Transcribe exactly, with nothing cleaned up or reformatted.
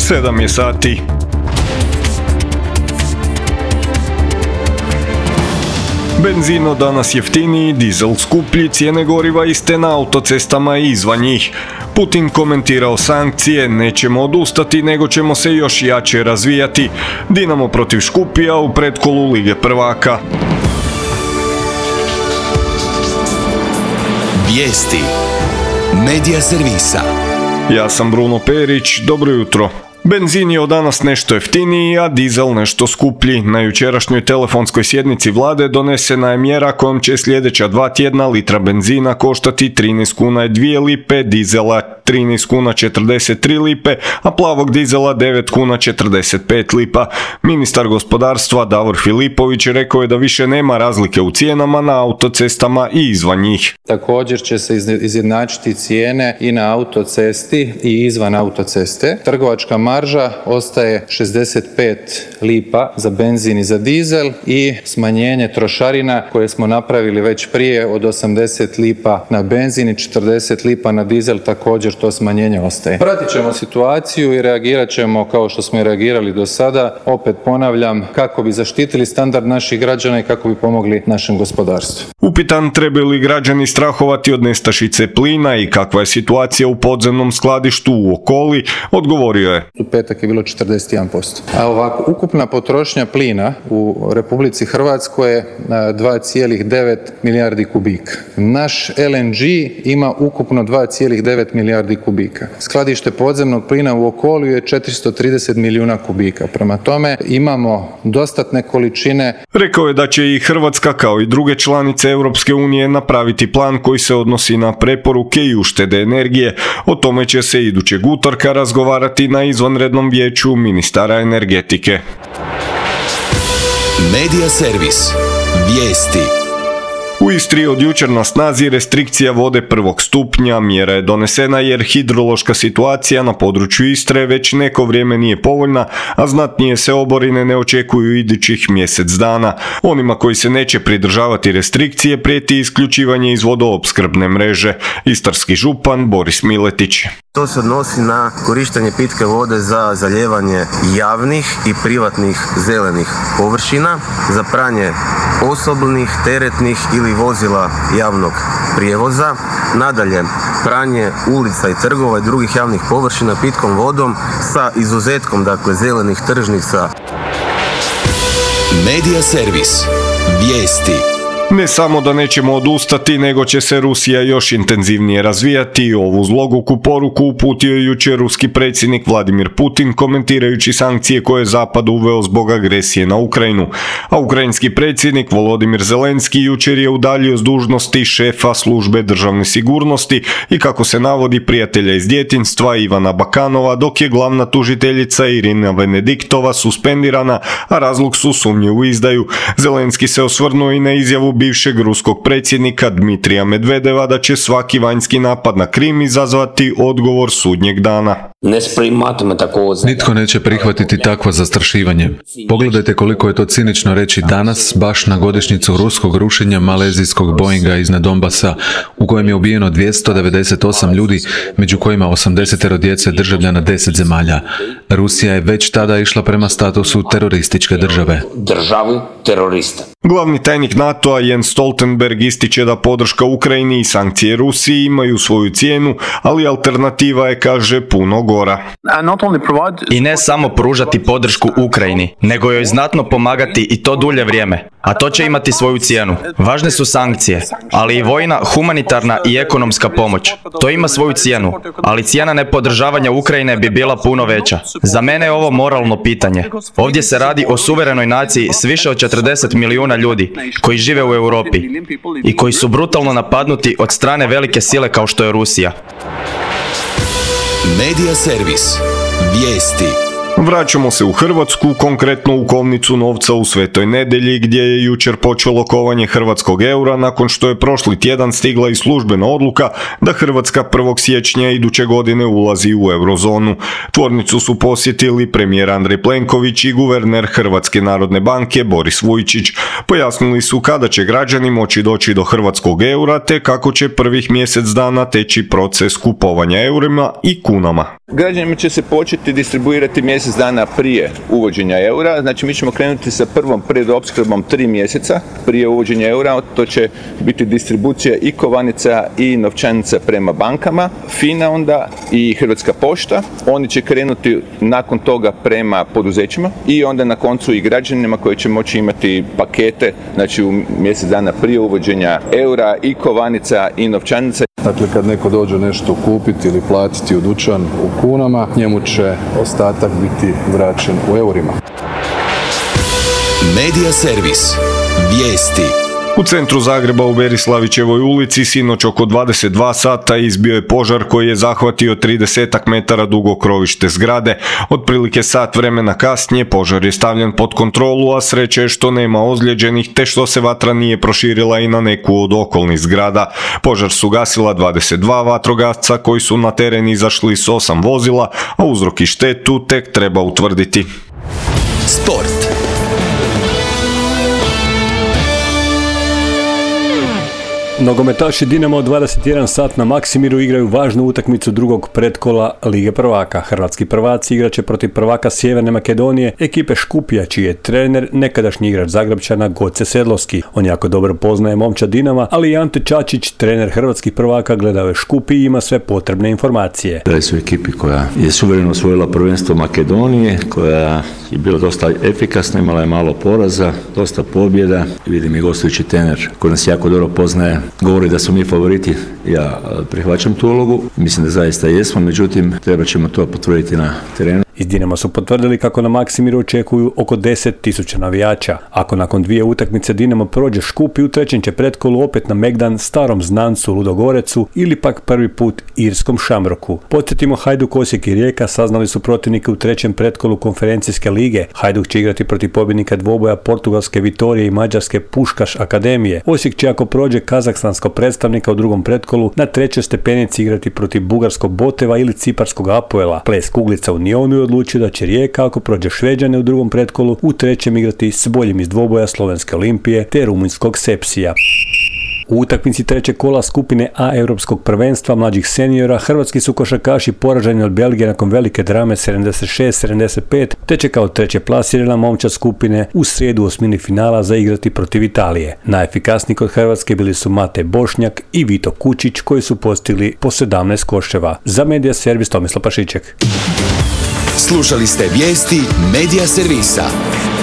sedam je sati. Benzin od danas jeftiniji, dizel skuplji, cijene goriva iste na autocestama i izvan njih. Putin komentirao sankcije, nećemo odustati nego ćemo se još jače razvijati. Dinamo protiv Škupija u pretkolu Lige prvaka. Vijesti Medija servisa. Ja sam Bruno Perić, dobro jutro. Benzin je od danas nešto jeftiniji, a dizel nešto skuplji. Na jučerašnjoj telefonskoj sjednici vlade donesena je mjera kojom će sljedeća dva tjedna litra benzina koštati trinaest kuna i dvije lipe, dizela trinaest kuna četrdeset tri lipe, a plavog dizela devet kuna četrdeset pet lipa. Ministar gospodarstva Davor Filipović rekao je da više nema razlike u cijenama na autocestama i izvan njih. Također će se izjednačiti cijene i na autocesti i izvan autoceste. Trgovačka marža ostaje šezdeset pet lipa za benzin i za dizel i smanjenje trošarina koje smo napravili već prije od osamdeset lipa na benzin i četrdeset lipa na dizel, također to smanjenje ostaje. Pratit ćemo situaciju i reagirat ćemo kao što smo i reagirali do sada, opet ponavljam, kako bi zaštitili standard naših građana i kako bi pomogli našem gospodarstvu. Upitan trebaju li građani strahovati od nestašice plina i kakva je situacija u podzemnom skladištu u Okoli, odgovorio je. U petak je bilo četrdeset jedan posto. A ovako, ukupna potrošnja plina u Republici Hrvatskoj je dva zarez devet milijardi kubika. Naš L N G ima ukupno dva zarez devet milijardi kubika. Skladište podzemnog plina u Okoliju je četiristo trideset milijuna kubika. Prema tome imamo dostatne količine. Rekao je da će i Hrvatska kao i druge članice Europske unije napraviti plan koji se odnosi na preporuke i uštede energije. O tome će se idućeg utorka razgovarati na izvanrednom vijeću ministara energetike. Medija servis. Vijesti. U Istri od jučer na snazi restrikcija vode prvog stupnja. Mjera je donesena jer hidrološka situacija na području Istre već neko vrijeme nije povoljna, a znatnije se oborine ne očekuju idućih mjesec dana. Onima koji se neće pridržavati restrikcije prijeti isključivanje iz vodoopskrbne mreže. Istarski župan Boris Miletić. To se odnosi na korištenje pitke vode za zalijevanje javnih i privatnih zelenih površina, za pranje osobnih, teretnih ili vozila javnog prijevoza, nadalje pranje ulica i trgova i drugih javnih površina pitkom vodom sa izuzetkom, dakle, zelenih tržnica. Medija servis. Vijesti. Ne samo da nećemo odustati, nego će se Rusija još intenzivnije razvijati. Ovu zloguku poruku uputio je jučer ruski predsjednik Vladimir Putin komentirajući sankcije koje je Zapad uveo zbog agresije na Ukrajinu. A ukrajinski predsjednik Volodimir Zelenski jučer je udaljio s dužnosti šefa službe državne sigurnosti i, kako se navodi, prijatelja iz djetinjstva Ivana Bakanova, dok je glavna tužiteljica Irina Venediktova suspendirana, a razlog su sumnje u izdaju. Zelenski se osvrnuo i na izjavu bivšeg ruskog predsjednika Dmitrija Medvedeva da će svaki vanjski napad na Krim izazvati odgovor sudnjeg dana. Nitko neće prihvatiti takvo zastrašivanje. Pogledajte koliko je to cinično reći danas, baš na godišnjicu ruskog rušenja malezijskog Boeinga iznad Donbasa, u kojem je ubijeno dvjesto devedeset osam ljudi, među kojima osamdeset djece državljana deset zemalja. Rusija je već tada išla prema statusu terorističke države. Državi terorista. Glavni tajnik NATO-a Jens Stoltenberg ističe da podrška Ukrajini i sankcije Rusiji imaju svoju cijenu, ali alternativa je, kaže, puno gora. I ne samo pružati podršku Ukrajini, nego joj znatno pomagati i to dulje vrijeme. A to će imati svoju cijenu. Važne su sankcije, ali i vojna, humanitarna i ekonomska pomoć. To ima svoju cijenu, ali cijena nepodržavanja Ukrajine bi bila puno veća. Za mene je ovo moralno pitanje. Ovdje se radi o suverenoj naciji s više od četrdeset milijuna ljudi koji žive u Europi i koji su brutalno napadnuti od strane velike sile kao što je Rusija. Medija servis. Vijesti. Vraćamo se u Hrvatsku, konkretno u kovnicu novca u Svetoj Nedelji, gdje je jučer počelo kovanje hrvatskog eura nakon što je prošli tjedan stigla i službena odluka da Hrvatska prvog siječnja iduće godine ulazi u eurozonu. Tvornicu su posjetili premijer Andrej Plenković i guverner Hrvatske narodne banke Boris Vujčić. Pojasnili su kada će građani moći doći do hrvatskog eura te kako će prvih mjesec dana teći proces kupovanja eurima i kunama. Građanima će se početi distribuirati mjesec dana prije uvođenja eura, znači mi ćemo krenuti sa prvom predopskrbom tri mjeseca prije uvođenja eura, to će biti distribucija i kovanica i novčanica prema bankama, FINA onda i Hrvatska pošta, oni će krenuti nakon toga prema poduzećima i onda na koncu i građanima koji će moći imati pakete, znači u mjesec dana prije uvođenja eura i kovanica i novčanica. Dakle, kad neko dođe nešto kupiti ili platiti u dućan u kunama, njemu će ostatak biti vraćen u eurima. Medija servis. Vijesti. U centru Zagreba u Berislavićevoj ulici sinoć oko dvadeset dva sata izbio je požar koji je zahvatio trideset metara dugo krovište zgrade. Otprilike sat vremena kasnije požar je stavljen pod kontrolu, a sreće je što nema ozlijeđenih te što se vatra nije proširila i na neku od okolnih zgrada. Požar su gasila dvadeset dva vatrogasca koji su na teren izašli s osam vozila, a uzrok i štetu tek treba utvrditi. Sport. Nogometaši Dinamo dvadeset jedan sat na Maksimiru igraju važnu utakmicu drugog pretkola Lige prvaka. Hrvatski prvaci igraće protiv prvaka Sjeverne Makedonije, ekipe Škupija, čiji je trener nekadašnji igrač Zagrepčana Goce Sedlovski. On jako dobro poznaje momčad Dinama, ali i Ante Čačić, trener hrvatskih prvaka, gledao je Škupi i ima sve potrebne informacije. Bili su ekipi koja je suvereno osvojila prvenstvo Makedonije, koja je bila dosta efikasna, imala je malo poraza, dosta pobjeda. Vidim i gostujući trener koji nas jako dobro poznaje, govori da su mi favoriti. Ja prihvaćam tu ulogu, mislim da zaista jesmo, međutim treba ćemo to potvrditi na terenu. Iz Dinama su potvrdili kako na Maksimiru očekuju oko deset tisuća navijača. Ako nakon dvije utakmice Dinamo prođe Škupi, u trećem će pretkolu opet na Megdan, starom znancu Ludogorecu ili pak prvi put irskom Šamroku. Podsjetimo, Hajduk, Osijek i Rijeka saznali su protivnike u trećem pretkolu konferencijske lige. Hajduk će igrati protiv pobjednika dvoboja portugalske Vitorije i mađarske Puškaš Akademije. Osijek će, ako prođe kazahstanskog predstavnika u drugom pretkolu, na trećoj stepenici igrati protiv bugarskog Boteva ili ciparskog Apoela. Ples kuglica u Nionu odlučio da će Rijeka, ako prođe Šveđane u drugom pretkolu, u trećem igrati s boljim iz dvoboja slovenske Olimpije te rumunjskog Sepsija. U utakmici trećeg kola skupine A europskog prvenstva mlađih seniora hrvatski su košarkaši poraženi od Belgije nakon velike drame sedamdeset šest sedamdeset pet, te će kao treće plasirana momčad skupine u srijedu u osmini finala zaigrati protiv Italije. Najefikasniji kod Hrvatske bili su Mate Bošnjak i Vito Kučić, koji su postigli po sedamnaest koševa. Za Medija servis Tomislav Pašiček. Slušali ste vijesti Medija servisa.